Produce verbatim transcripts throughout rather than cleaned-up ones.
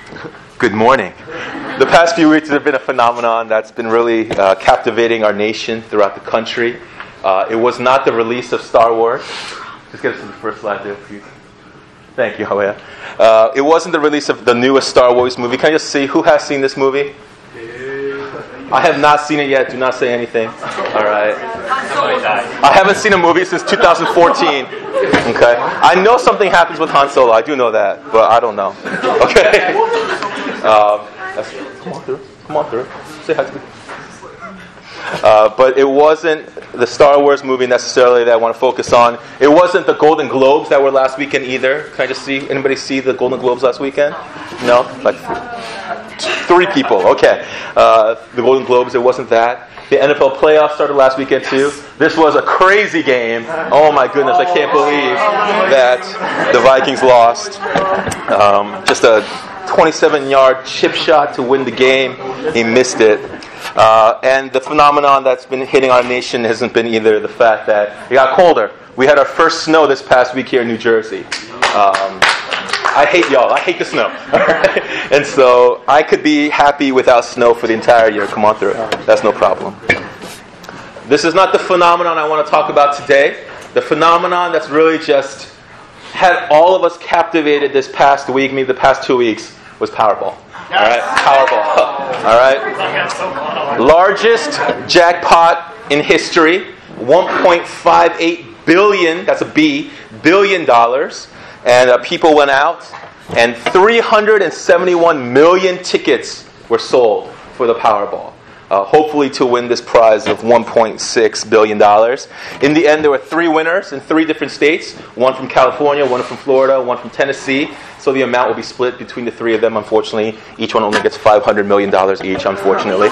Good morning. The past few weeks have been a phenomenon that's been really uh, captivating our nation throughout the country. Uh, it was not the release of Star Wars. Just get us to the first slide there, please. Thank you, Hoya. Uh, it wasn't the release of the newest Star Wars movie. Can I just see who has seen this movie? I have not seen it yet. Do not say anything. All right. I haven't seen a movie since two thousand fourteen. Okay. I know something happens with Han Solo. I do know that, but I don't know. Okay. Um, that's, come on through. Come on through. Say hi to me. Uh, but it wasn't the Star Wars movie necessarily that I want to focus on. It wasn't the Golden Globes that were last weekend either. Can I just see? Anybody see the Golden Globes last weekend? No? Like three people. Okay. Uh, the Golden Globes, it wasn't that. The N F L playoffs started last weekend too. This was a crazy game. Oh my goodness, I can't believe that the Vikings lost. Um, just a twenty-seven-yard chip shot to win the game. He missed it. Uh, and the phenomenon that's been hitting our nation hasn't been either the fact that it got colder. We had our first snow this past week here in New Jersey. Um, I hate y'all. I hate the snow. And so I could be happy without snow for the entire year. Come on through it. That's no problem. This is not the phenomenon I want to talk about today. The phenomenon that's really just had all of us captivated this past week, maybe the past two weeks, was Powerball. All right, Powerball. All right, largest jackpot in history, one point five eight billion. That's a B, billion dollars. And uh, people went out, and three hundred seventy-one million tickets were sold for the Powerball. Uh, hopefully to win this prize of one point six billion dollars. In the end, there were three winners in three different states. One from California, one from Florida, one from Tennessee. So the amount will be split between the three of them, unfortunately. Each one only gets five hundred million dollars each, unfortunately.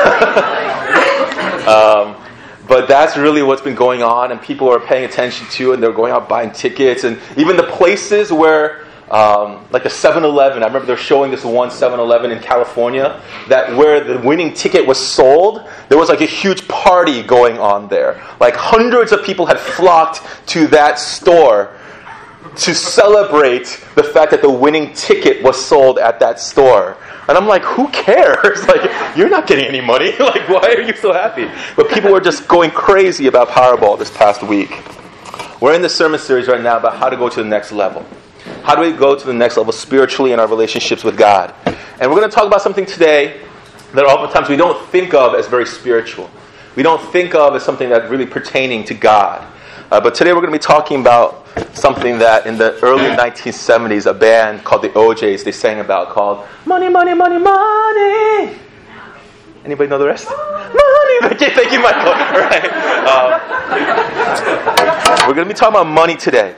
um, but that's really what's been going on, and people are paying attention to it, and they're going out buying tickets. And even the places where, um, like the seven eleven, I remember they're showing this one seven eleven in California, that where the winning ticket was sold, there was like a huge party going on there. Like hundreds of people had flocked to that store to celebrate the fact that the winning ticket was sold at that store. And I'm like, who cares? Like, you're not getting any money. Like, why are you so happy? But people were just going crazy about Powerball this past week. We're in the sermon series right now about how to go to the next level. How do we go to the next level spiritually in our relationships with God? And we're going to talk about something today that oftentimes we don't think of as very spiritual. We don't think of as something that's really pertaining to God. Uh, but today we're going to be talking about something that in the early nineteen seventies, a band called the O Js, they sang about, called Money, Money, Money, Money. Anybody know the rest? Money! Thank you, thank you, Michael. All right. Um, we're going to be talking about money today.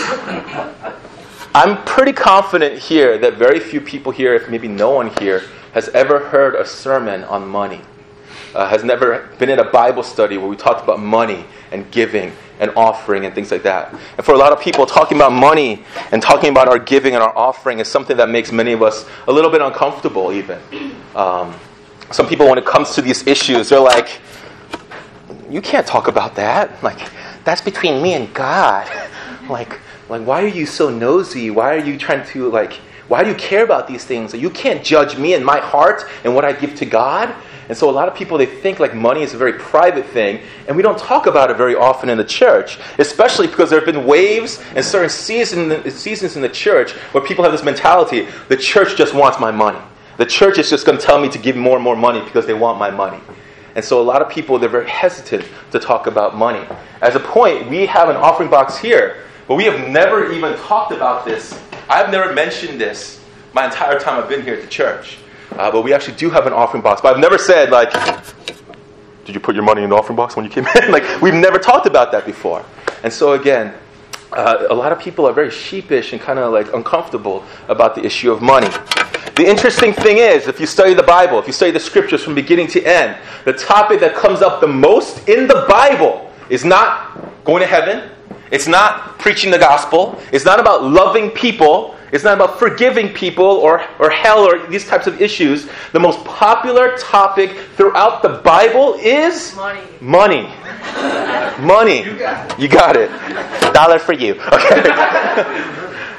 I'm pretty confident here that very few people here, if maybe no one here, has ever heard a sermon on money. Uh, has never been in a Bible study where we talked about money and giving and offering and things like that. And for a lot of people, talking about money and talking about our giving and our offering is something that makes many of us a little bit uncomfortable even. Um, some people, when it comes to these issues, they're like, you can't talk about that. Like, that's between me and God. Like, like, why are you so nosy? Why are you trying to, like, why do you care about these things? You can't judge me and my heart and what I give to God. And so a lot of people, they think like money is a very private thing, and we don't talk about it very often in the church, especially because there have been waves and certain season, seasons in the church where people have this mentality, the church just wants my money. The church is just going to tell me to give more and more money because they want my money. And so a lot of people, they're very hesitant to talk about money. As a point, we have an offering box here, but we have never even talked about this. I've never mentioned this my entire time I've been here at the church. Uh, but we actually do have an offering box. But I've never said, like, did you put your money in the offering box when you came in? Like, we've never talked about that before. And so again, uh, a lot of people are very sheepish and kind of like uncomfortable about the issue of money. The interesting thing is, if you study the Bible, if you study the scriptures from beginning to end, the topic that comes up the most in the Bible is not going to heaven. It's not preaching the gospel. It's not about loving people. It's not about forgiving people or, or hell or these types of issues. The most popular topic throughout the Bible is money. Money. Money. You got it. You got it. Dollar for you. Okay.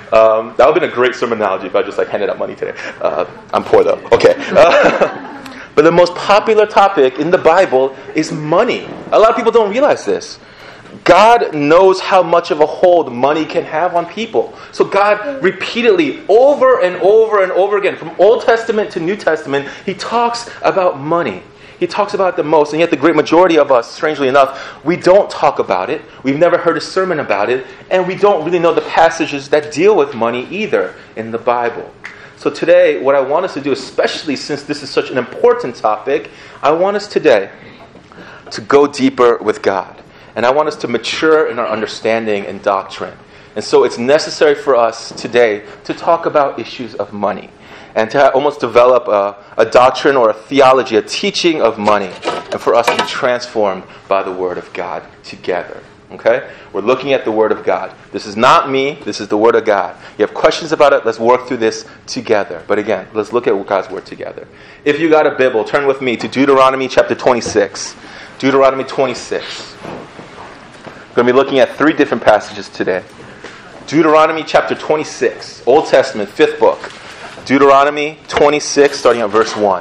Um, that would have been a great sermon analogy if I just like handed out money today. Uh, I'm poor though. Okay. Uh, but the most popular topic in the Bible is money. A lot of people don't realize this. God knows how much of a hold money can have on people. So God repeatedly, over and over and over again, from Old Testament to New Testament, He talks about money. He talks about it the most, and yet the great majority of us, strangely enough, we don't talk about it. We've never heard a sermon about it, and we don't really know the passages that deal with money either in the Bible. So today, what I want us to do, especially since this is such an important topic, I want us today to go deeper with God. And I want us to mature in our understanding and doctrine. And so it's necessary for us today to talk about issues of money and to almost develop a, a doctrine or a theology, a teaching of money, and for us to be transformed by the Word of God together. Okay? We're looking at the Word of God. This is not me. This is the Word of God. You have questions about it? Let's work through this together. But again, let's look at God's Word together. If you got a Bible, turn with me to Deuteronomy chapter twenty-six. Deuteronomy twenty-six. We're going to be looking at three different passages today. Deuteronomy chapter twenty-six, Old Testament, fifth book. Deuteronomy twenty-six, starting at verse one.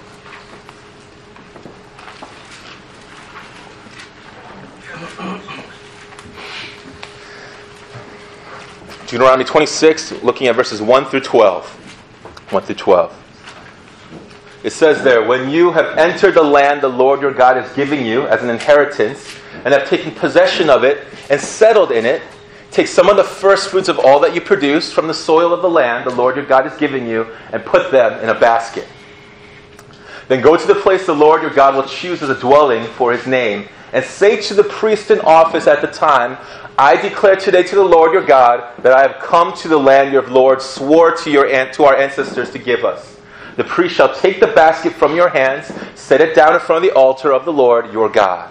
Deuteronomy twenty-six, looking at verses one through twelve. one through twelve. It says there, when you have entered the land the Lord your God is giving you as an inheritance, and have taken possession of it and settled in it, take some of the first fruits of all that you produce from the soil of the land the Lord your God is giving you, and put them in a basket. Then go to the place the Lord your God will choose as a dwelling for His name, and say to the priest in office at the time, I declare today to the Lord your God that I have come to the land your Lord swore to your to our ancestors to give us. The priest shall take the basket from your hands, set it down in front of the altar of the Lord your God.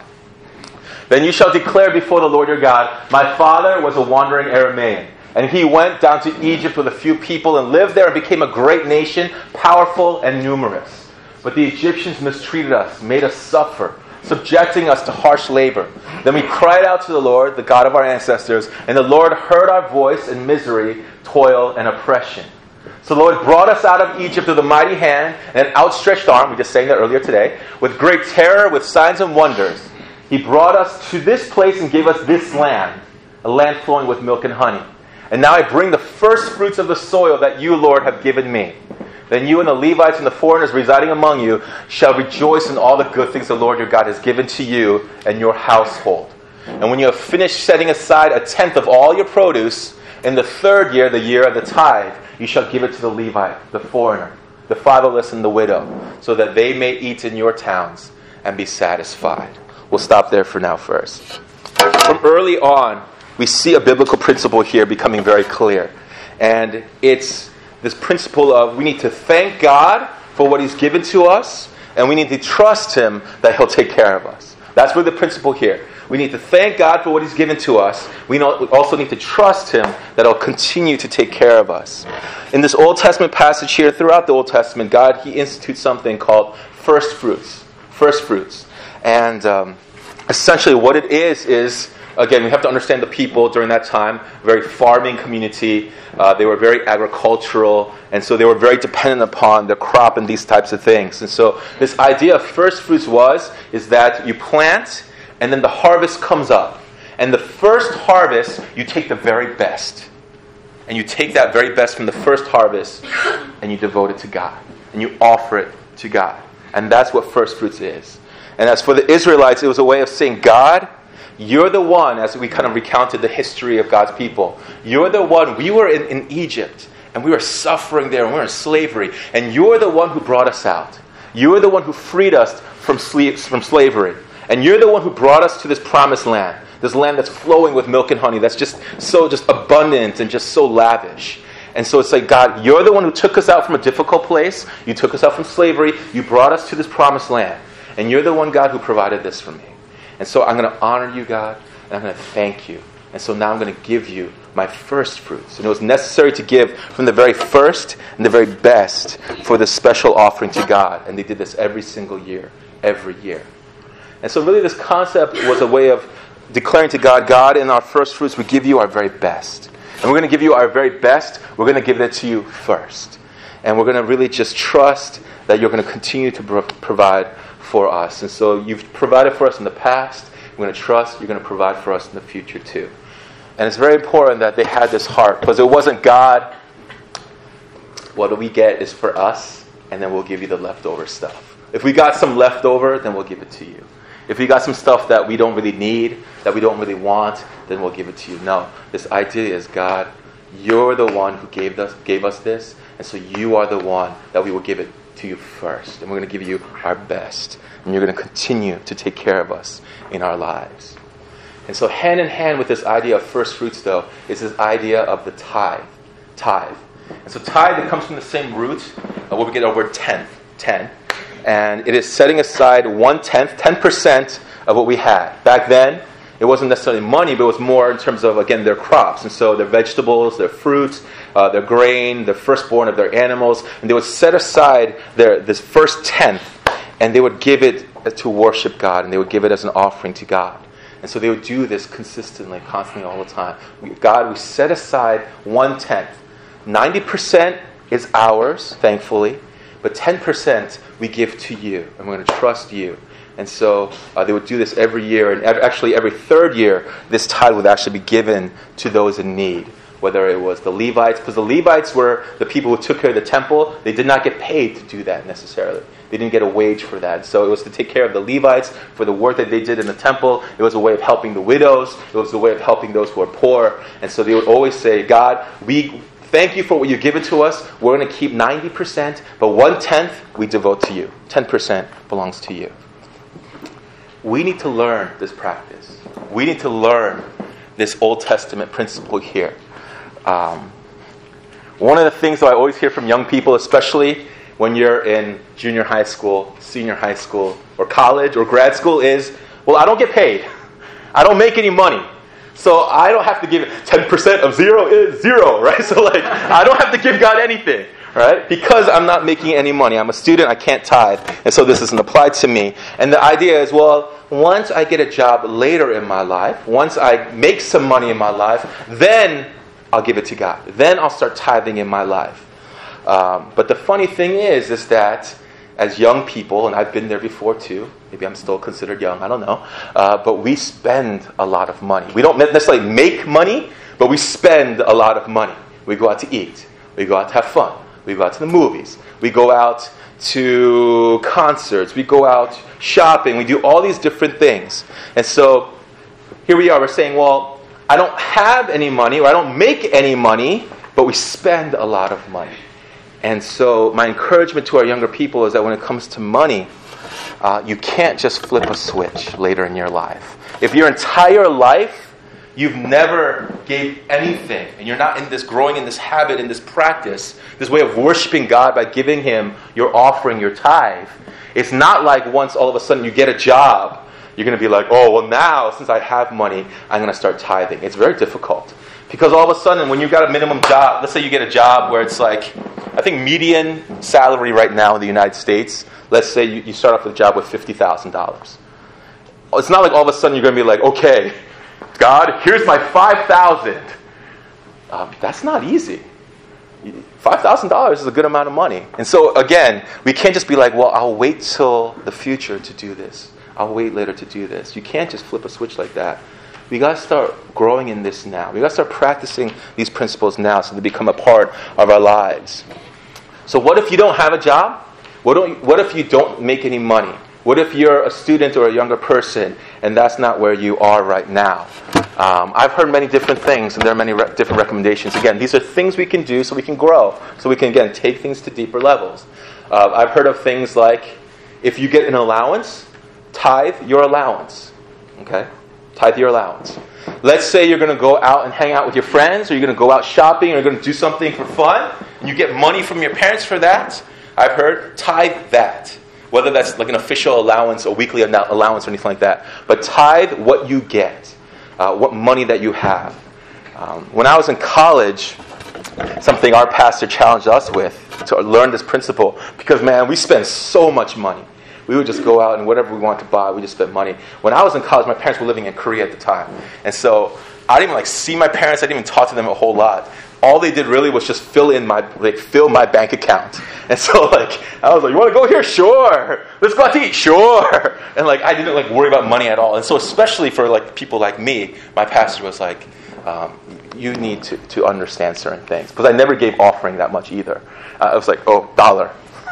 Then you shall declare before the Lord your God, my father was a wandering Aramaean, and he went down to Egypt with a few people and lived there and became a great nation, powerful and numerous. But the Egyptians mistreated us, made us suffer, subjecting us to harsh labor. Then we cried out to the Lord, the God of our ancestors, and the Lord heard our voice in misery, toil, and oppression. So the Lord brought us out of Egypt with a mighty hand and an outstretched arm, we just sang that earlier today, with great terror, with signs and wonders. He brought us to this place and gave us this land, a land flowing with milk and honey. And now I bring the first fruits of the soil that you, Lord, have given me. Then you and the Levites and the foreigners residing among you shall rejoice in all the good things the Lord your God has given to you and your household. And when you have finished setting aside a tenth of all your produce, in the third year, the year of the tithe, you shall give it to the Levite, the foreigner, the fatherless and the widow, so that they may eat in your towns and be satisfied. We'll stop there for now first. From early on, we see a biblical principle here becoming very clear. And it's this principle of we need to thank God for what He's given to us, and we need to trust Him that He'll take care of us. That's really the principle here. We need to thank God for what He's given to us. We also need to trust Him that He'll continue to take care of us. In this Old Testament passage here, throughout the Old Testament, God, He institutes something called first fruits. First fruits. And um, essentially what it is, is, again, we have to understand the people during that time, very farming community. Uh, they were very agricultural, and so they were very dependent upon the crop and these types of things. And so this idea of first fruits was, is that you plant, and then the harvest comes up. And the first harvest, you take the very best. And you take that very best from the first harvest, and you devote it to God. And you offer it to God. And that's what first fruits is. And as for the Israelites, it was a way of saying, God, you're the one, as we kind of recounted the history of God's people, you're the one, we were in, in Egypt, and we were suffering there, and we were in slavery, and you're the one who brought us out. You're the one who freed us from, sle- from slavery. And you're the one who brought us to this promised land, this land that's flowing with milk and honey, that's just so just abundant and just so lavish. And so it's like, God, you're the one who took us out from a difficult place, you took us out from slavery, you brought us to this promised land. And you're the one, God, who provided this for me. And so I'm going to honor you, God, and I'm going to thank you. And so now I'm going to give you my first fruits. And it was necessary to give from the very first and the very best for this special offering to God. And they did this every single year, every year. And so really this concept was a way of declaring to God, God, in our first fruits, we give you our very best. And we're going to give you our very best. We're going to give it to you first. And we're going to really just trust that you're going to continue to pro- provide for us. And so you've provided for us in the past. We're going to trust you're going to provide for us in the future too. And it's very important that they had this heart, because it wasn't God, what we get is for us, and then we'll give you the leftover stuff. If we got some leftover, then we'll give it to you. If we got some stuff that we don't really need, that we don't really want, then we'll give it to you. No, this idea is, God, you're the one who gave us gave us this, and so you are the one that we will give it to you first. And we're going to give you our best. And you're going to continue to take care of us in our lives. And so hand in hand with this idea of first fruits, though, is this idea of the tithe. Tithe. And so tithe, it comes from the same root uh, where we get our word tenth, ten. And it is setting aside one-tenth, ten percent of what we had. Back then, it wasn't necessarily money, but it was more in terms of, again, their crops. And so their vegetables, their fruits, uh, their grain, the firstborn of their animals. And they would set aside their this first tenth, and they would give it to worship God, and they would give it as an offering to God. And so they would do this consistently, constantly, all the time. We, God, we set aside one-tenth. ninety percent is ours, thankfully, but ten percent we give to you, and we're going to trust you. And so uh, they would do this every year, and ev- actually every third year, this tithe would actually be given to those in need, whether it was the Levites, because the Levites were the people who took care of the temple. They did not get paid to do that necessarily. They didn't get a wage for that. So it was to take care of the Levites for the work that they did in the temple. It was a way of helping the widows. It was a way of helping those who are poor. And so they would always say, God, we thank you for what you've given to us. We're going to keep ninety percent, but one-tenth we devote to you. ten percent belongs to you. We need to learn this practice. We need to learn this Old Testament principle here. Um, one of the things that I always hear from young people, especially when you're in junior high school, senior high school, or college, or grad school, is, well, I don't get paid. I don't make any money. So I don't have to give ten percent of zero is zero, right? So like, I don't have to give God anything, right? Because I'm not making any money. I'm a student, I can't tithe, and so this isn't applied to me. And the idea is, well, once I get a job later in my life, once I make some money in my life, then I'll give it to God. Then I'll start tithing in my life. Um, but the funny thing is, is that as young people, and I've been there before too, maybe I'm still considered young, I don't know, uh, but we spend a lot of money. We don't necessarily make money, but we spend a lot of money. We go out to eat. We go out to have fun. We go out to the movies. We go out to concerts. We go out shopping. We do all these different things. And so here we are. We're saying, well, I don't have any money, or I don't make any money, but we spend a lot of money. And so my encouragement to our younger people is that when it comes to money, uh, you can't just flip a switch later in your life. If your entire life you've never gave anything, and you're not in this growing in this habit, in this practice, this way of worshiping God by giving Him your offering, your tithe, it's not like once all of a sudden you get a job, you're going to be like, oh, well now, since I have money, I'm going to start tithing. It's very difficult. Because all of a sudden, when you've got a minimum job, let's say you get a job where it's like, I think median salary right now in the United States, let's say you, you start off with a job with fifty thousand dollars. It's not like all of a sudden you're going to be like, okay, God, here's my five thousand dollars. Um, that's not easy. five thousand dollars is a good amount of money. And so, again, we can't just be like, well, I'll wait till the future to do this. I'll wait later to do this. You can't just flip a switch like that. We got to start growing in this now. We got to start practicing these principles now so they become a part of our lives. So what if you don't have a job? What, don't, what if you don't make any money? What if you're a student or a younger person and that's not where you are right now? Um, I've heard many different things, and there are many re- different recommendations. Again, these are things we can do so we can grow, so we can, again, take things to deeper levels. Uh, I've heard of things like, if you get an allowance, tithe your allowance. Okay? Tithe your allowance. Let's say you're going to go out and hang out with your friends, or you're going to go out shopping, or you're going to do something for fun, and you get money from your parents for that. I've heard, tithe that. Whether that's like an official allowance or weekly allowance or anything like that. But tithe what you get, uh, what money that you have. Um, when I was in college, something our pastor challenged us with to learn this principle, because, man, we spend so much money. We would just go out and whatever we wanted to buy, we just spent money. When I was in college, my parents were living in Korea at the time. And so I didn't even like see my parents. I didn't even talk to them a whole lot. All they did really was just fill in my like fill my bank account. And so like I was like, you want to go here? Sure. Let's go out to eat. Sure. And like I didn't like worry about money at all. And so especially for like people like me, my pastor was like, um, you need to, to understand certain things, because I never gave offering that much either. Uh, I was like, oh, dollar.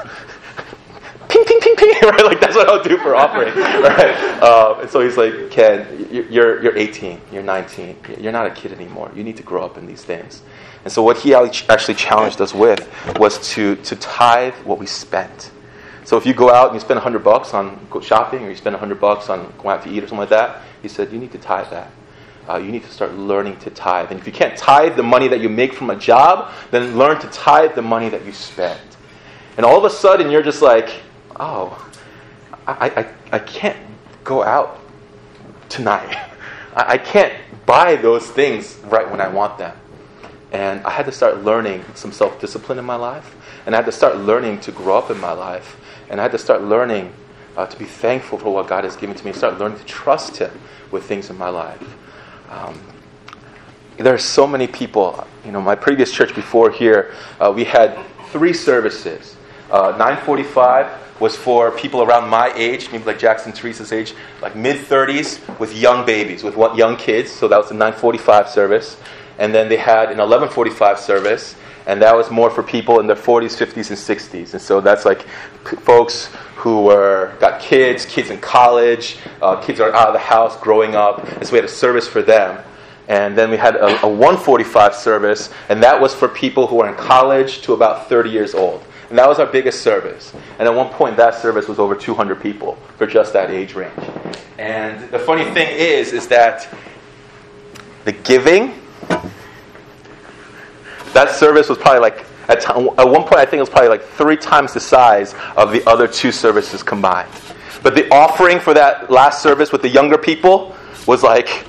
Ping, ping, ping, ping, right? Like that's what I'll do for offering, right? Um, and so he's like, Ken, you're you're eighteen, you're nineteen, you're not a kid anymore. You need to grow up in these things. And so what he actually challenged us with was to to tithe what we spent. So if you go out and you spend a hundred bucks on shopping, or you spend a hundred bucks on going out to eat or something like that, he said you need to tithe that. Uh, you need to start learning to tithe. And if you can't tithe the money that you make from a job, then learn to tithe the money that you spend. And all of a sudden you're just like, oh, I, I, I can't go out tonight. I, I can't buy those things right when I want them. And I had to start learning some self-discipline in my life. And I had to start learning to grow up in my life. And I had to start learning uh, to be thankful for what God has given to me. Start learning to trust Him with things in my life. Um, there are so many people. You know, my previous church before here, uh, we had three services. Uh, nine forty-five was for people around my age, maybe like Jackson Teresa's age, like mid-thirties, with young babies, with young kids. So that was the nine forty-five service. And then they had an eleven forty-five service, and that was more for people in their forties, fifties, and sixties. And so that's like p- folks who were got kids, kids in college, uh, kids are out of the house, growing up. And so we had a service for them. And then we had a, a one forty-five service, and that was for people who were in college to about thirty years old. And that was our biggest service. And at one point, that service was over two hundred people for just that age range. And the funny thing is, is that the giving, that service was probably like, at, t- at one point, I think it was probably like three times the size of the other two services combined. But the offering for that last service with the younger people was like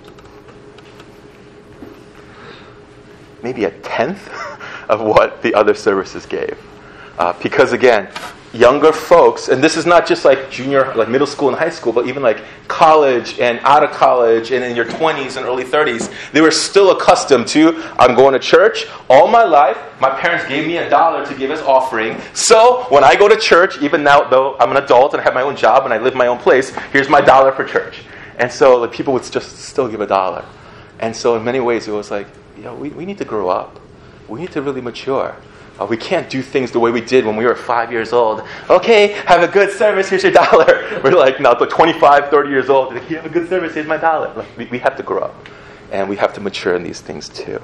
maybe a tenth of what the other services gave. Uh, because again, younger folks, and this is not just like junior, like middle school and high school, but even like college and out of college and in your twenties and early thirties, they were still accustomed to, I'm going to church. All my life, my parents gave me a dollar to give as offering. So when I go to church, even now though I'm an adult and I have my own job and I live in my own place, here's my dollar for church. And so like, people would just still give a dollar. And so in many ways it was like, you know, we, we need to grow up. We need to really mature. Uh, we can't do things the way we did when we were five years old. Okay, have a good service, here's your dollar. We're like, now the twenty-five, thirty years old, like, you have a good service, here's my dollar. Like, we, we have to grow up. And we have to mature in these things too.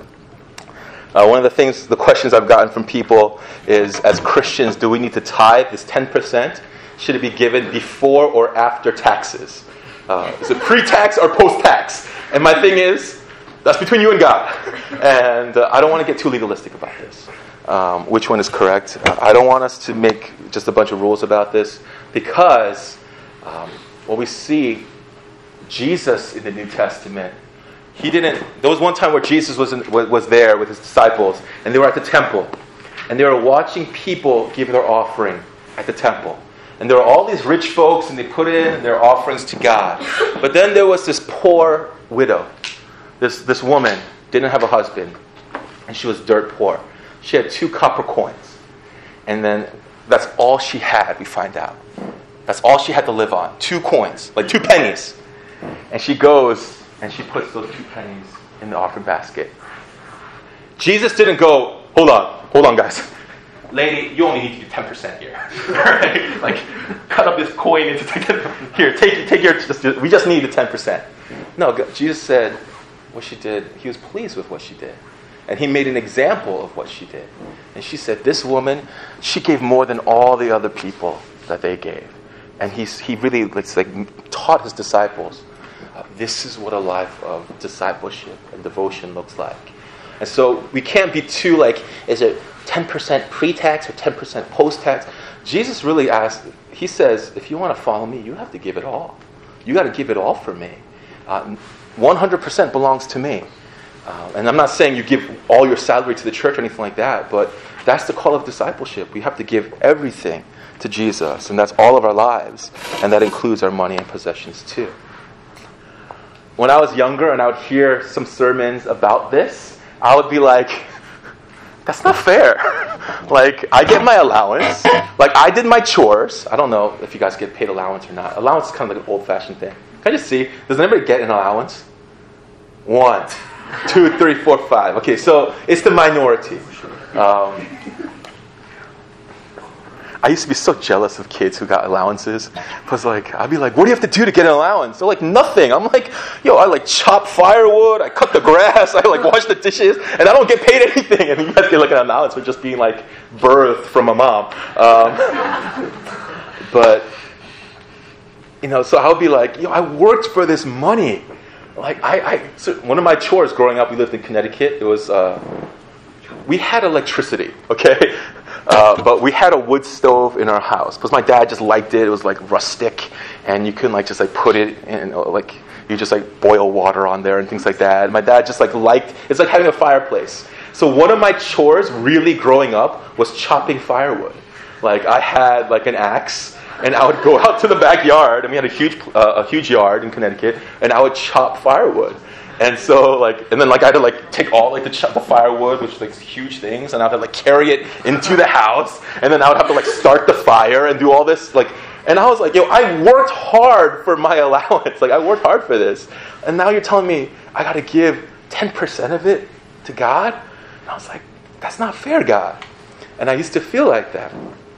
Uh, one of the things, the questions I've gotten from people is, as Christians, do we need to tithe this ten percent? Should it be given before or after taxes? Uh, is it pre-tax or post-tax? And my thing is, that's between you and God. And uh, I don't want to get too legalistic about this. Um, which one is correct? Uh, I don't want us to make just a bunch of rules about this, because um, what we see, Jesus in the New Testament, he didn't. There was one time where Jesus was in, was there with his disciples, and they were at the temple, and they were watching people give their offering at the temple. And there were all these rich folks, and they put in their offerings to God. But then there was this poor widow. This this woman didn't have a husband, and she was dirt poor. She had two copper coins. And then that's all she had, we find out. That's all she had to live on. Two coins, like two pennies. And she goes and she puts those two pennies in the offering basket. Jesus didn't go, hold on, hold on guys. Lady, you only need to do ten percent here. Right? Like, cut up this coin into here, take take your, just, we just need the ten percent. No, Jesus said what she did, he was pleased with what she did. And he made an example of what she did. And she said, this woman, she gave more than all the other people that they gave. And he's, he really it's like, taught his disciples, uh, this is what a life of discipleship and devotion looks like. And so we can't be too like, is it ten percent pre-tax or ten percent post-tax? Jesus really asked, he says, if you want to follow me, you have to give it all. You got to give it all for me. Uh, one hundred percent belongs to me. Uh, and I'm not saying you give all your salary to the church or anything like that, but that's the call of discipleship. We have to give everything to Jesus, and that's all of our lives, and that includes our money and possessions too. when I was younger and I would hear some sermons about this, I would be like, that's not fair. Like, I get my allowance. Like, I did my chores. I don't know if you guys get paid allowance or not. Allowance is kind of like an old-fashioned thing. Can I just see? Does anybody get an allowance? One, two, three, four, five. Okay, so it's the minority. Um, I used to be so jealous of kids who got allowances. Because, like, I'd be like, what do you have to do to get an allowance? They're like, nothing. I'm like, yo, I, like, chop firewood. I cut the grass. I, like, wash the dishes. And I don't get paid anything. And you guys get, like, an allowance for just being, like, birthed from a mom. Um, but, you know, so I would be like, yo, I worked for this money. Like, I, I so one of my chores growing up, we lived in Connecticut. It was, uh, we had electricity, okay? Uh, but we had a wood stove in our house because my dad just liked it. It was like rustic, and you couldn't like just like put it in, like you just like boil water on there and things like that. And my dad just like liked it's like having a fireplace. So one of my chores, really growing up, was chopping firewood. Like I had like an axe, and I would go out to the backyard, and we had a huge uh, a huge yard in Connecticut, and I would chop firewood. And so, like, and then, like, I had to, like, take all, like, the, ch- the firewood, which is, like, huge things, and I would have to, like, carry it into the house, and then I would have to, like, start the fire and do all this, like, and I was like, yo, I worked hard for my allowance. Like, I worked hard for this. And now you're telling me I got to give ten percent of it to God? And I was like, that's not fair, God. And I used to feel like that.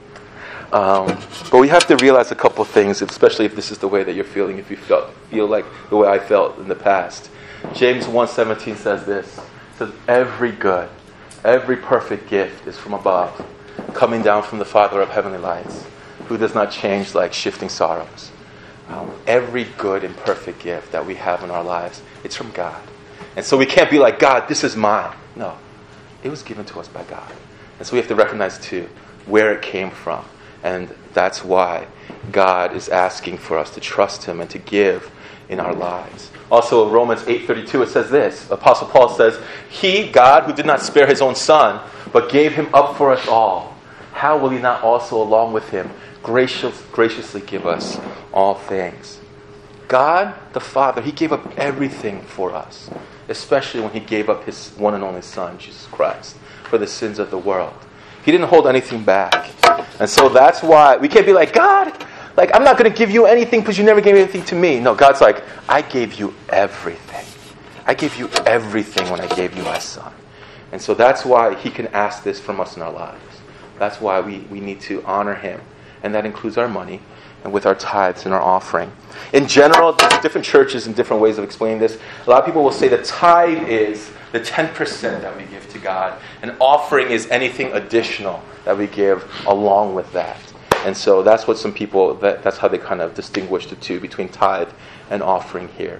Um, but we have to realize a couple things, especially if this is the way that you're feeling, if you felt, feel like the way I felt in the past. James one seventeen says this. It says, every good, every perfect gift is from above, coming down from the Father of heavenly lights, who does not change like shifting sorrows. Um, every good and perfect gift that we have in our lives, it's from God. And so we can't be like, God, this is mine. No, it was given to us by God. And so we have to recognize too where it came from. And that's why God is asking for us to trust Him and to give in our lives. Also, Romans eight thirty-two, it says this. Apostle Paul says, He, God, who did not spare His own Son, but gave Him up for us all, how will He not also, along with Him, gracious, graciously give us all things? God, the Father, He gave up everything for us, especially when He gave up His one and only Son, Jesus Christ, for the sins of the world. He didn't hold anything back. And so that's why we can't be like, God, like, I'm not going to give you anything because you never gave anything to me. No, God's like, I gave you everything. I gave you everything when I gave you my Son. And so that's why He can ask this from us in our lives. That's why we, we need to honor Him. And that includes our money and with our tithes and our offering. In general, there's different churches and different ways of explaining this. A lot of people will say the tithe is the ten percent that we give to God. And offering is anything additional that we give along with that. And so that's what some people, that, that's how they kind of distinguish the two between tithe and offering here.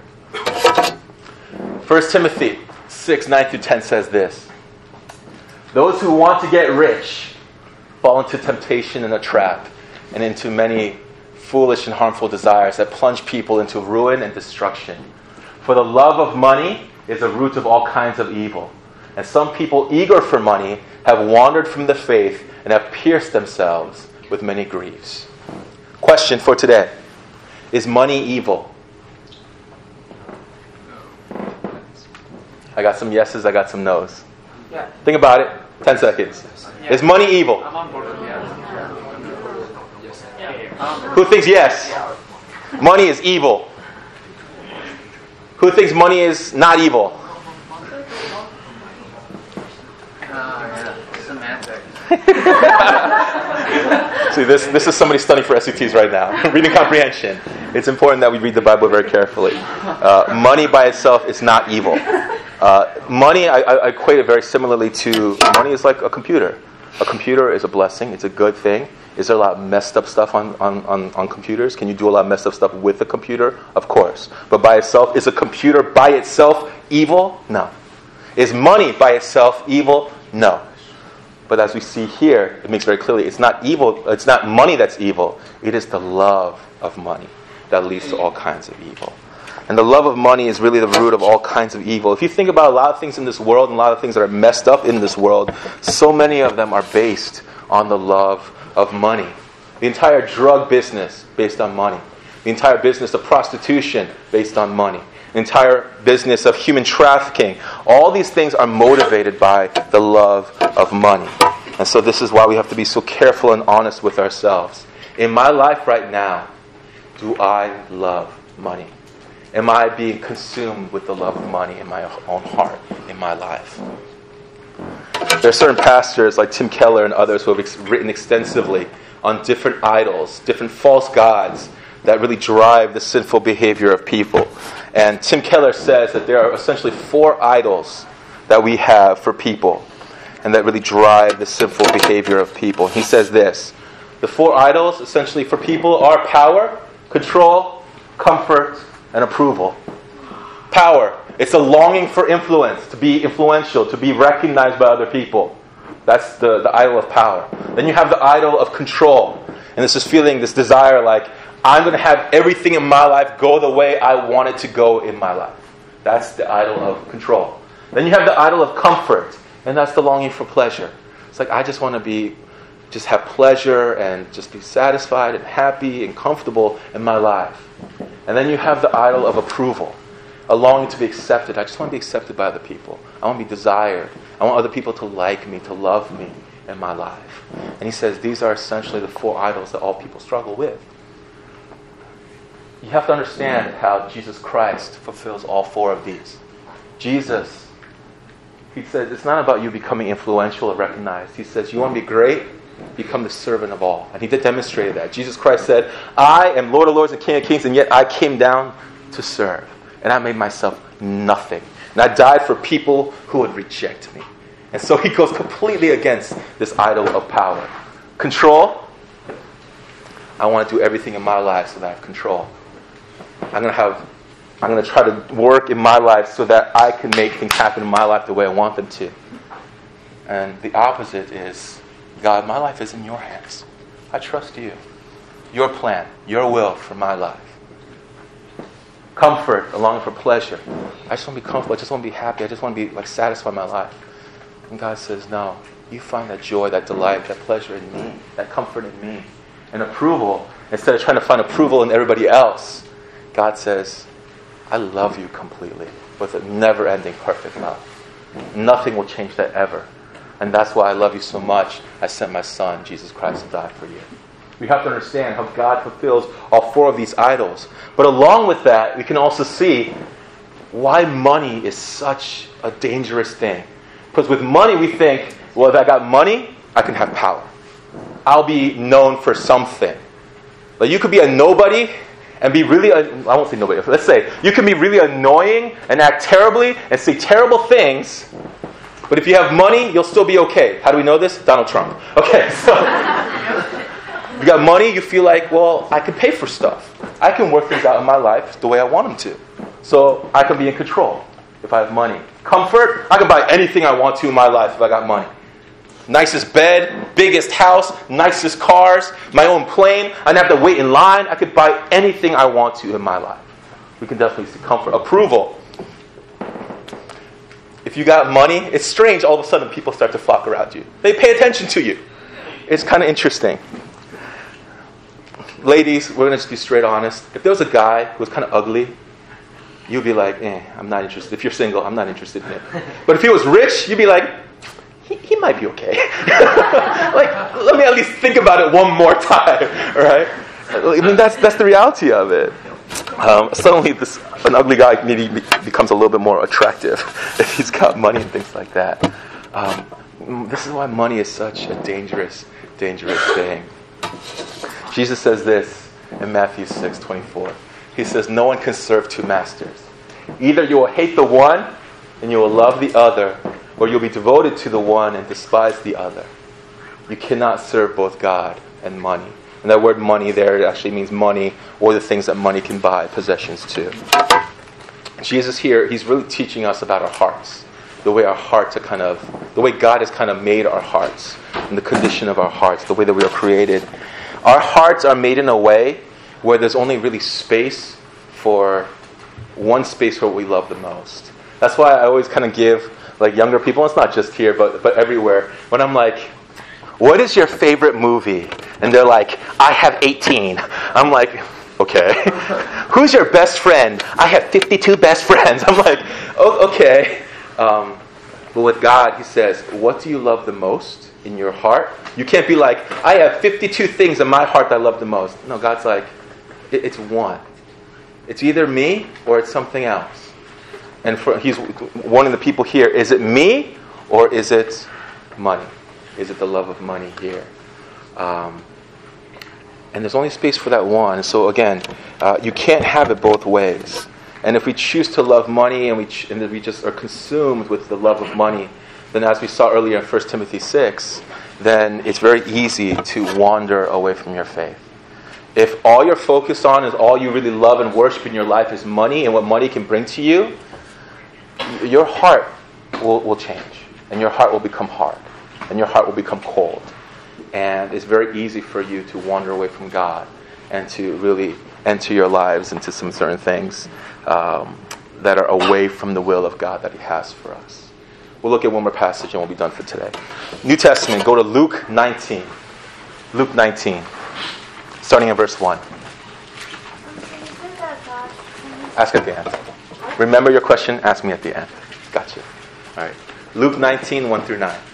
First Timothy six, nine through ten says this. Those who want to get rich fall into temptation and a trap, and into many foolish and harmful desires that plunge people into ruin and destruction. For the love of money is a root of all kinds of evil. And some people eager for money have wandered from the faith and have pierced themselves with many griefs. Question for today. Is money evil? I got some yeses, I got some nos. Yeah. Think about it. Ten seconds. Yeah. Is money evil? I'm on board with yes. Yeah. Who thinks yes? Money is evil. Who thinks money is not evil? See, this this is somebody studying for S A Ts right now. Reading comprehension. It's important that we read the Bible very carefully. Uh, money by itself is not evil. Uh, money, I, I equate it very similarly to, money is like a computer. A computer is a blessing. It's a good thing. Is there a lot of messed up stuff on, on, on, on computers? Can you do a lot of messed up stuff with a computer? Of course. But by itself, is a computer by itself evil? No. Is money by itself evil? No. But as we see here, it makes very clearly, it's not evil, it's not money that's evil. It is the love of money that leads to all kinds of evil. And the love of money is really the root of all kinds of evil. If you think about a lot of things in this world and a lot of things that are messed up in this world, so many of them are based on the love of money. The entire drug business based on money. The entire business of prostitution based on money. The entire business of human trafficking. All these things are motivated by the love of money. And so this is why we have to be so careful and honest with ourselves. In my life right now, do I love money? Am I being consumed with the love of money in my own heart, in my life? There are certain pastors like Tim Keller and others who have ex- written extensively on different idols, different false gods that really drive the sinful behavior of people. And Tim Keller says that there are essentially four idols that we have for people and that really drive the sinful behavior of people. He says this: the four idols essentially for people are power, control, comfort, and approval. Power. It's a longing for influence, to be influential, to be recognized by other people. That's the, the idol of power. Then you have the idol of control. And this is feeling, this desire like, I'm going to have everything in my life go the way I want it to go in my life. That's the idol of control. Then you have the idol of comfort. And that's the longing for pleasure. It's like, I just want to be, just have pleasure and just be satisfied and happy and comfortable in my life. And then you have the idol of approval. A longing to be accepted. I just want to be accepted by other people. I want to be desired. I want other people to like me, to love me in my life. And he says these are essentially the four idols that all people struggle with. You have to understand how Jesus Christ fulfills all four of these. Jesus, he says, it's not about you becoming influential or recognized. He says, you want to be great? Become the servant of all. And he did demonstrate that. Jesus Christ said, I am Lord of Lords and King of Kings, and yet I came down to serve. And I made myself nothing. And I died for people who would reject me. And so he goes completely against this idol of power. Control. I want to do everything in my life so that I have control. I'm going to have, I'm going to try to work in my life so that I can make things happen in my life the way I want them to. And the opposite is, God, my life is in your hands. I trust you. Your plan, your will for my life. Comfort, a longing for pleasure. I just want to be comfortable. I just want to be happy. I just want to be like satisfied in my life. And God says, no. You find that joy, that delight, that pleasure in me, that comfort in me. And approval, instead of trying to find approval in everybody else, God says, I love you completely with a never-ending perfect love. Nothing will change that ever. And that's why I love you so much. I sent my son, Jesus Christ, to die for you. We have to understand how God fulfills all four of these idols. But along with that, we can also see why money is such a dangerous thing. Because with money, we think, well, if I got money, I can have power. I'll be known for something. Like you could be a nobody and be really, I won't say nobody, let's say, you can be really annoying and act terribly and say terrible things, but if you have money, you'll still be okay. How do we know this? Donald Trump. Okay, so you got money, you feel like, well, I can pay for stuff. I can work things out in my life the way I want them to. So I can be in control if I have money. Comfort, I can buy anything I want to in my life if I got money. Nicest bed, biggest house, nicest cars, my own plane. I don't have to wait in line. I could buy anything I want to in my life. We can definitely see comfort. Approval. If you got money, it's strange. All of a sudden, people start to flock around you. They pay attention to you. It's kind of interesting. Ladies, we're going to just be straight honest. If there was a guy who was kind of ugly, you'd be like, eh, I'm not interested. If you're single, I'm not interested in him. But if he was rich, you'd be like, he, he might be okay. Like, let me at least think about it one more time, right? I mean, that's that's the reality of it. Um, suddenly, this an ugly guy maybe becomes a little bit more attractive if he's got money and things like that. Um, this is why money is such a dangerous, dangerous thing. Jesus says this in Matthew six twenty-four. He says, no one can serve two masters. Either you will hate the one and you will love the other, or you'll be devoted to the one and despise the other. You cannot serve both God and money. And that word money there actually means money or the things that money can buy, possessions too. Jesus here, he's really teaching us about our hearts. The way our hearts are kind of, the way God has kind of made our hearts and the condition of our hearts, the way that we are created. Our hearts are made in a way where there's only really space for one space for what we love the most. That's why I always kind of give like younger people, it's not just here, but but everywhere, when I'm like, what is your favorite movie? And they're like, I have eighteen. I'm like, Okay. Who's your best friend? I have fifty-two best friends. I'm like, oh, okay. Um, but with God, he says, what do you love the most in your heart? You can't be like, I have fifty-two things in my heart that I love the most. No, God's like, it, it's one. It's either me or it's something else. And for, he's warning the people here, is it me or is it money? Is it the love of money here? Um, and there's only space for that one. So again, uh, you can't have it both ways. And if we choose to love money and we ch- and we just are consumed with the love of money, then as we saw earlier in First Timothy six, then it's very easy to wander away from your faith. If all you're focused on is all you really love and worship in your life is money and what money can bring to you, your heart will, will change. And your heart will become hard. And your heart will become cold. And it's very easy for you to wander away from God and to really enter your lives into some certain things um, that are away from the will of God that He has for us. We'll look at one more passage and we'll be done for today. New Testament, go to Luke nineteen. Luke nineteen, starting at verse one. Ask at the end. Remember your question, ask me at the end. Gotcha. All right. Luke nineteen, one through nine.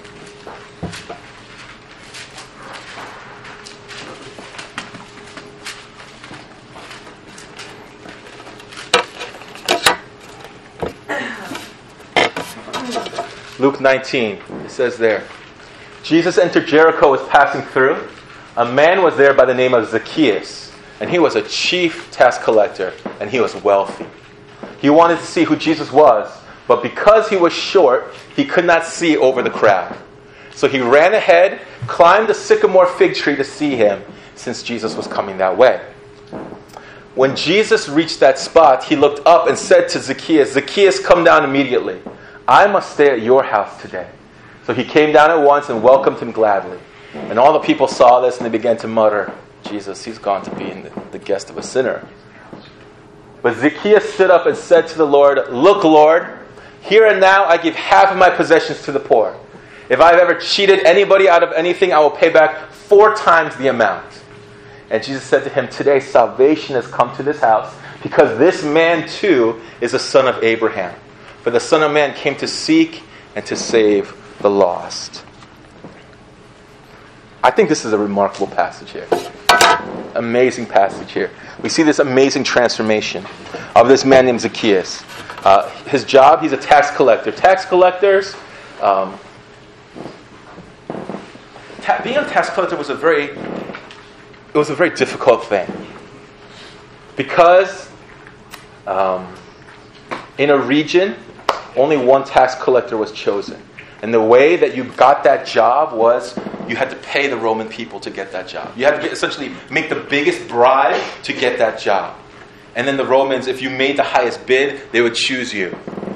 Luke nineteen, it says there, Jesus entered Jericho, was passing through. A man was there by the name of Zacchaeus, and he was a chief tax collector, and he was wealthy. He wanted to see who Jesus was, but because he was short, he could not see over the crowd. So he ran ahead, climbed a sycamore fig tree to see him, since Jesus was coming that way. When Jesus reached that spot, he looked up and said to Zacchaeus, Zacchaeus, come down immediately. I must stay at your house today. So he came down at once and welcomed him gladly. And all the people saw this and they began to mutter, Jesus, he's gone to be the, the guest of a sinner. But Zacchaeus stood up and said to the Lord, look, Lord, here and now I give half of my possessions to the poor. If I've ever cheated anybody out of anything, I will pay back four times the amount. And Jesus said to him, today salvation has come to this house because this man too is a son of Abraham. For the Son of Man came to seek and to save the lost. I think this is a remarkable passage here. Amazing passage here. We see this amazing transformation of this man named Zacchaeus. Uh, his job, he's a tax collector. Tax collectors, um, ta- being a tax collector was a very, it was a very difficult thing. Because um, in a region, only one tax collector was chosen. And the way that you got that job was you had to pay the Roman people to get that job. You had to get, essentially make the biggest bribe to get that job. And then the Romans, if you made the highest bid, they would choose you.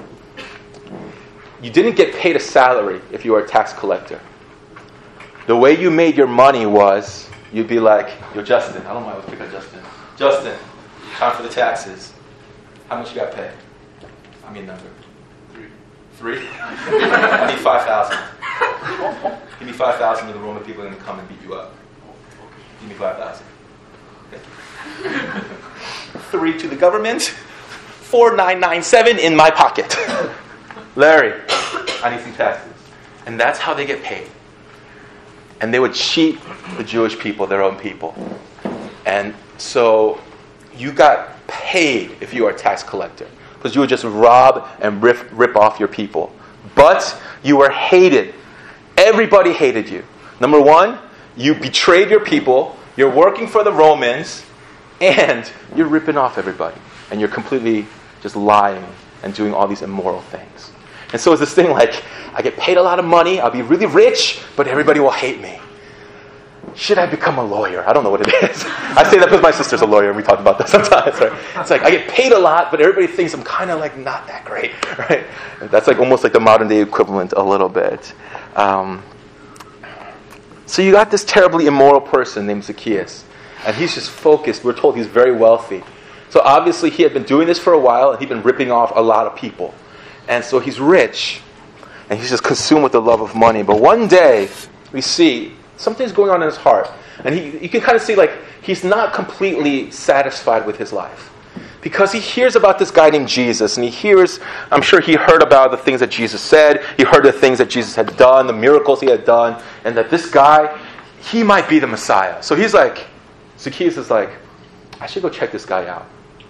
You didn't get paid a salary if you were a tax collector. The way you made your money was, you'd be like, yo, Justin, I don't mind, let's pick up Justin. Justin, time for the taxes. How much you got paid? I mean number. Three? I need five thousand. Give me five thousand, and the Roman people are going to come and beat you up. Give me five thousand. Okay. Three to the government. Four nine nine seven in my pocket. Larry, I need some taxes. And that's how they get paid. And they would cheat the Jewish people, their own people. And so you got paid if you are a tax collector. Because you would just rob and rip, rip off your people. But you were hated. Everybody hated you. Number one, you betrayed your people, you're working for the Romans, and you're ripping off everybody. And you're completely just lying and doing all these immoral things. And so it's this thing like, I get paid a lot of money, I'll be really rich, but everybody will hate me. Should I become a lawyer? I don't know what it is. I say that because my sister's a lawyer and we talk about that sometimes. Right? It's like, I get paid a lot, but everybody thinks I'm kind of like not that great. Right? That's like almost like the modern day equivalent a little bit. Um, so you got this terribly immoral person named Zacchaeus. And he's just focused. We're told he's very wealthy. So obviously he had been doing this for a while and he'd been ripping off a lot of people. And so he's rich. And he's just consumed with the love of money. But one day, we see something's going on in his heart. And he, you can kind of see, like, he's not completely satisfied with his life. Because he hears about this guy named Jesus, and he hears, I'm sure he heard about the things that Jesus said, he heard the things that Jesus had done, the miracles he had done, and that this guy, he might be the Messiah. So he's like, Zacchaeus is like, I should go check this guy out.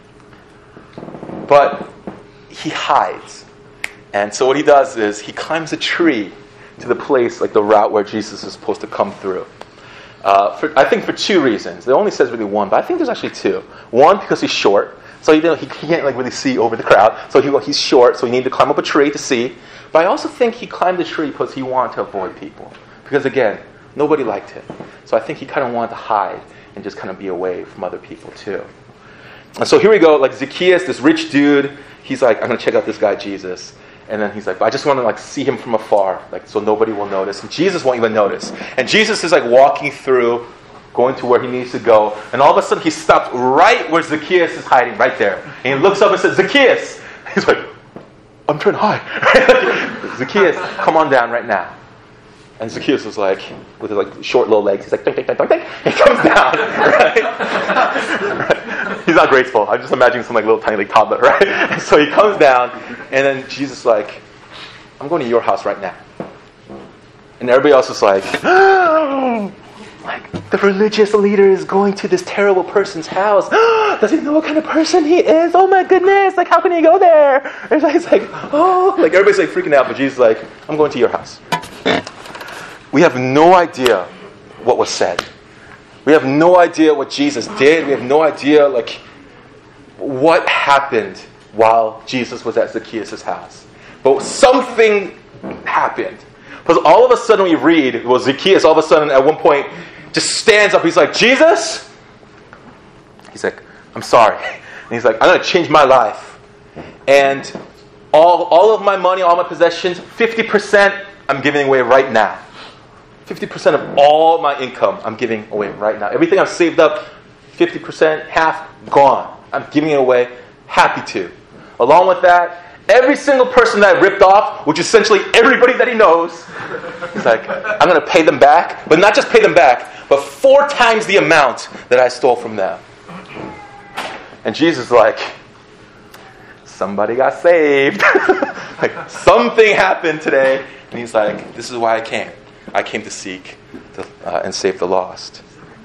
But he hides. And so what he does is he climbs a tree to the place, like the route where Jesus is supposed to come through. Uh, for, I think for two reasons. It only says really one, but I think there's actually two. One, because he's short. So he, he can't like really see over the crowd. So he, he's short, so he needed to climb up a tree to see. But I also think he climbed the tree because he wanted to avoid people. Because again, nobody liked him. So I think he kind of wanted to hide and just kind of be away from other people too. And so here we go, like Zacchaeus, this rich dude, he's like, I'm going to check out this guy Jesus. And then he's like, I just want to like see him from afar, like so nobody will notice. And Jesus won't even notice. And Jesus is like walking through, going to where he needs to go. And all of a sudden he stops right where Zacchaeus is hiding, right there. And he looks up and says, Zacchaeus! He's like, I'm trying to hide. Zacchaeus, come on down right now. And Zacchaeus was like, with his like short little legs, he's like, ding, ding, ding, ding, ding. He comes down, right? Right? He's not graceful. I'm just imagining some like little tiny like toddler, right? And so he comes down, and then Jesus is like, I'm going to your house right now. And everybody else is like, oh, like the religious leader is going to this terrible person's house. Does he know what kind of person he is? Oh my goodness! Like how can he go there? And it's like, oh, like everybody's like freaking out, but Jesus is like, I'm going to your house. We have no idea what was said. We have no idea what Jesus did. We have no idea like what happened while Jesus was at Zacchaeus' house. But something happened. Because all of a sudden we read, well, Zacchaeus all of a sudden at one point just stands up. He's like, Jesus? He's like, I'm sorry. And he's like, I'm going to change my life. And all, all of my money, all my possessions, fifty percent I'm giving away right now. fifty percent of all my income I'm giving away right now. Everything I've saved up, fifty percent, half, gone. I'm giving it away. Happy to. Along with that, every single person that I ripped off, which is essentially everybody that he knows, he's like, I'm going to pay them back. But not just pay them back, but four times the amount that I stole from them. And Jesus is like, somebody got saved. Like, something happened today. And he's like, this is why I came. I came to seek the, uh, and save the lost.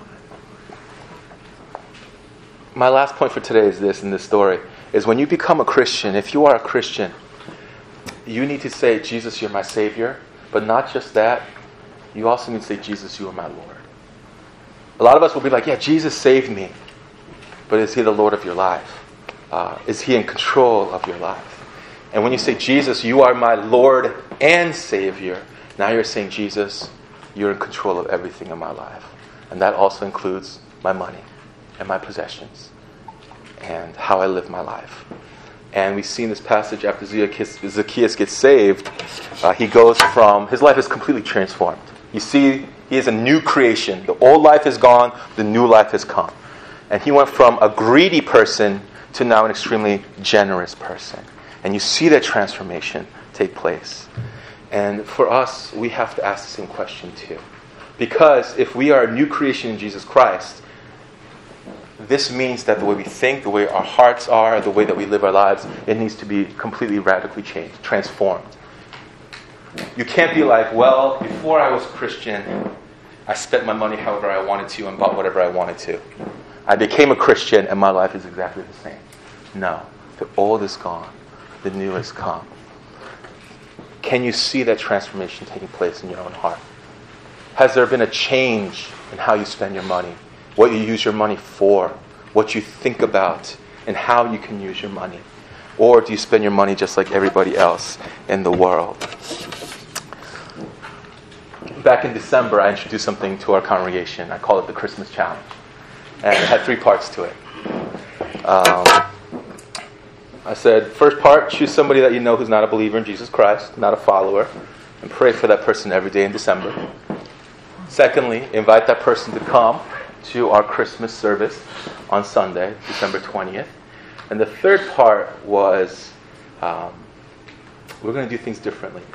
My last point for today is this in this story, is when you become a Christian, if you are a Christian, you need to say, Jesus, you're my Savior. But not just that, you also need to say, Jesus, you are my Lord. A lot of us will be like, yeah, Jesus saved me. But is he the Lord of your life? Uh, is he in control of your life? And when you say, Jesus, you are my Lord and Savior, now you're saying, Jesus, you're in control of everything in my life. And that also includes my money and my possessions and how I live my life. And we see in this passage, after Zacchaeus, Zacchaeus gets saved, uh, he goes from, his life is completely transformed. You see, he is a new creation. The old life is gone, the new life has come. And he went from a greedy person to now an extremely generous person. And you see that transformation take place. And for us, we have to ask the same question too. Because if we are a new creation in Jesus Christ, this means that the way we think, the way our hearts are, the way that we live our lives, it needs to be completely radically changed, transformed. You can't be like, well, before I was Christian, I spent my money however I wanted to and bought whatever I wanted to. I became a Christian and my life is exactly the same. No. The old is gone. The new has come. Can you see that transformation taking place in your own heart? Has there been a change in how you spend your money? What you use your money for? What you think about? And how you can use your money? Or do you spend your money just like everybody else in the world? Back in December, I introduced something to our congregation. I call it the Christmas Challenge. And it had three parts to it. Um, I said, first part, choose somebody that you know who's not a believer in Jesus Christ, not a follower, and pray for that person every day in December. Secondly, invite that person to come to our Christmas service on Sunday, December twentieth. And the third part was, um, we're going to do things differently.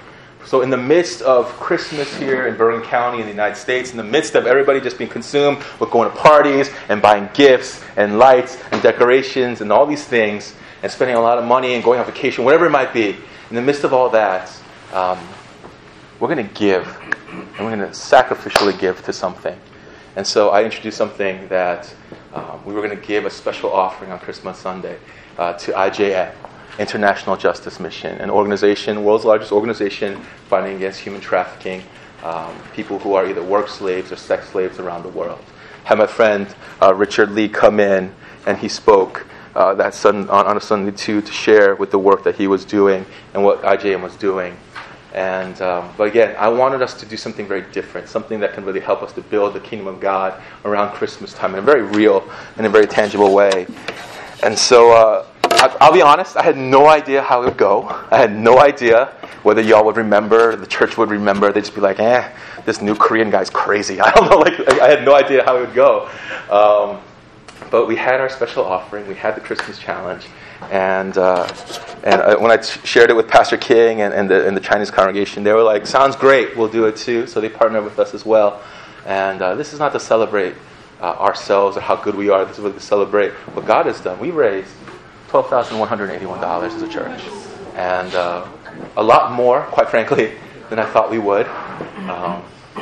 So in the midst of Christmas here in Bergen County in the United States, in the midst of everybody just being consumed with going to parties and buying gifts and lights and decorations and all these things and spending a lot of money and going on vacation, whatever it might be, in the midst of all that, um, we're going to give, and we're going to sacrificially give to something. And so I introduced something that um, we were going to give a special offering on Christmas Sunday uh, to I J M, International Justice Mission, an organization, world's largest organization fighting against human trafficking, um, people who are either work slaves or sex slaves around the world. Had my friend uh, Richard Lee come in, and he spoke uh, that sun, on, on a Sunday too to share with the work that he was doing and what I J M was doing. And um, but again, I wanted us to do something very different, something that can really help us to build the kingdom of God around Christmas time in a very real and a very tangible way. And so uh, I, I'll be honest, I had no idea how it would go. I had no idea whether y'all would remember, the church would remember. They'd just be like, eh, this new Korean guy's crazy. I don't know, like I had no idea how it would go. Um, but we had our special offering. We had the Christmas challenge. And uh, and uh, when I t- shared it with Pastor King and, and, the, and the Chinese congregation, they were like, sounds great, we'll do it too. So they partnered with us as well. And uh, this is not to celebrate uh, ourselves or how good we are. This is really to celebrate what God has done. We raised twelve thousand one hundred eighty-one dollars as a church. And uh, a lot more, quite frankly, than I thought we would. Um,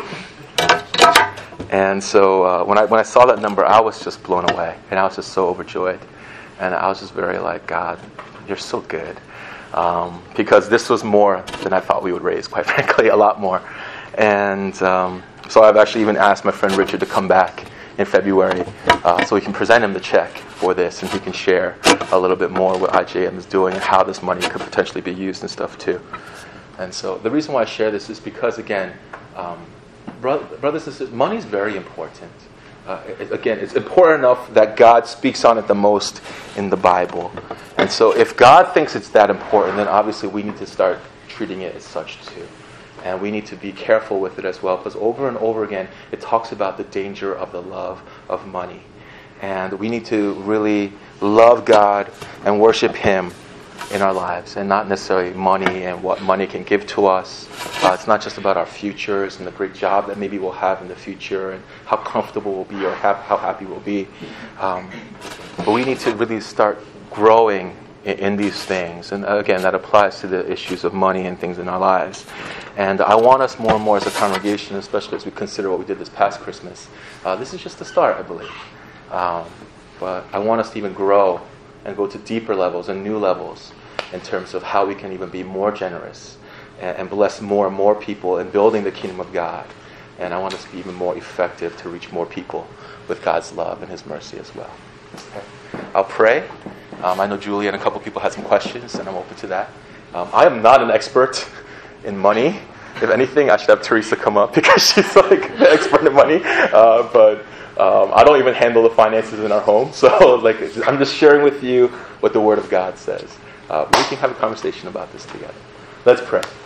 and so uh, when I when I saw that number, I was just blown away. And I was just so overjoyed. And I was just very like, God, you're so good. Um, because this was more than I thought we would raise, quite frankly, a lot more. And um, so I've actually even asked my friend Richard to come back in February uh, so we can present him the check for this and he can share a little bit more what I J M is doing and how this money could potentially be used and stuff too. And so the reason why I share this is because, again, um, bro- brothers and sisters, money is very important. Uh, it, again, it's important enough that God speaks on it the most in the Bible. And so if God thinks it's that important, then obviously we need to start treating it as such too. And we need to be careful with it as well, because over and over again, it talks about the danger of the love of money. And we need to really love God and worship Him in our lives, and not necessarily money and what money can give to us. Uh, it's not just about our futures and the great job that maybe we'll have in the future and how comfortable we'll be or ha- how happy we'll be. Um, but we need to really start growing in, in these things. And again, that applies to the issues of money and things in our lives. And I want us more and more as a congregation, especially as we consider what we did this past Christmas. Uh, this is just the start, I believe. Um, but I want us to even grow and go to deeper levels and new levels in terms of how we can even be more generous and, and bless more and more people in building the kingdom of God. And I want us to be even more effective to reach more people with God's love and His mercy as well. Okay. I'll pray. Um, I know Julie and a couple people had some questions, and I'm open to that. Um, I am not an expert in money. If anything, I should have Teresa come up because she's like the expert in money. Uh, but Um, I don't even handle the finances in our home, so like I'm just sharing with you what the Word of God says. Uh, we can have a conversation about this together. Let's pray.